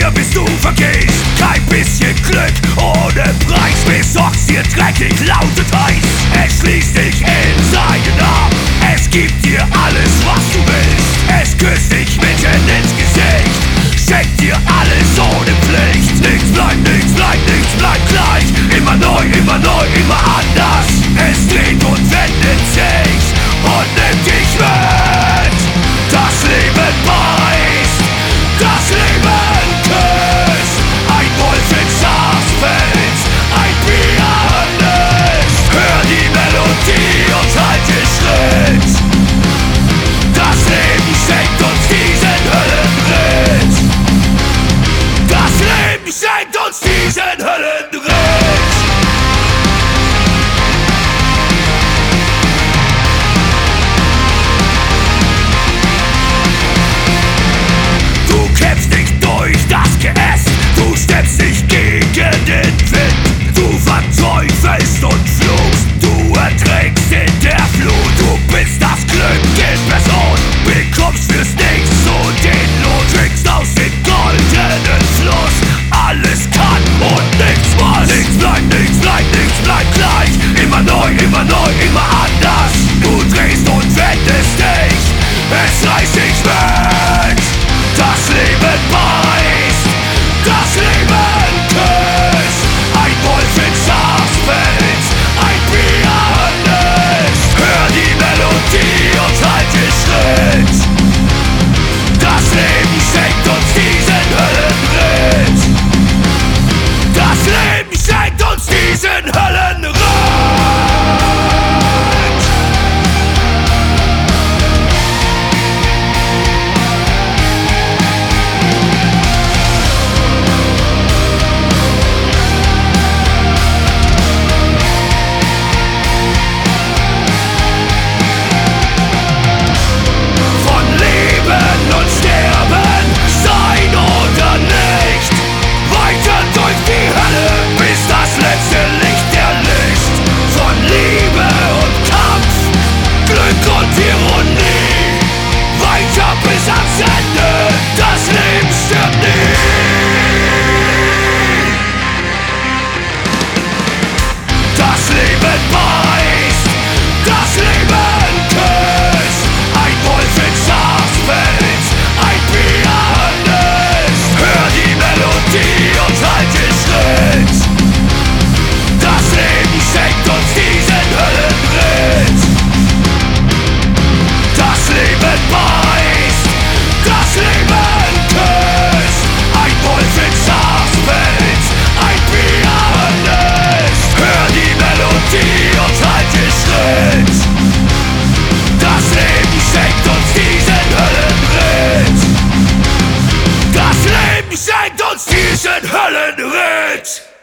hier bis du vergehst. Kein bisschen Glück ohne Preis, besorgst dir dreckig, lautet heiß. Es schließt dich in seinen Arm, es gibt dir alles, was du willst. Es küsst dich mitten ins Gesicht, schenkt dir alles ohne Pflicht. Nichts bleibt, nichts bleibt, nichts bleibt gleich. Immer neu, immer neu, immer anders. Es dreht und wendet sich und nimmt dich mit. Das Leben beißt, das Leben küsst. Ein Wolf in Schafspelz, ein Pianist. Hör die Melodie und halte Schritt. Das Leben schenkt uns diesen Höllenritt. Das Leben schenkt uns diesen Höllenritt. Du stemmst dich gegen den Wind, du verteufelst und fluchst, du erträgst in der Flut. Du bist das Glück in Person, bekommst fürs Nichts so den Lohn. Trinkst aus dem goldenen Fluss, alles kann und nichts muss. Nichts bleibt, nichts bleibt, nichts bleibt gleich. Immer neu, immer anders. Du drehst und wendest dich, es reißt dich mit. Das Leben beißt, das Leben küsst. Ein Wolf in Schafspelz, ein Pianist. Hör die Melodie und halte Schritt. Das Leben schenkt uns diesen Höllenritt. Das Leben schenkt uns diesen Höllenritt. Schenkt uns diesen Höllenritt!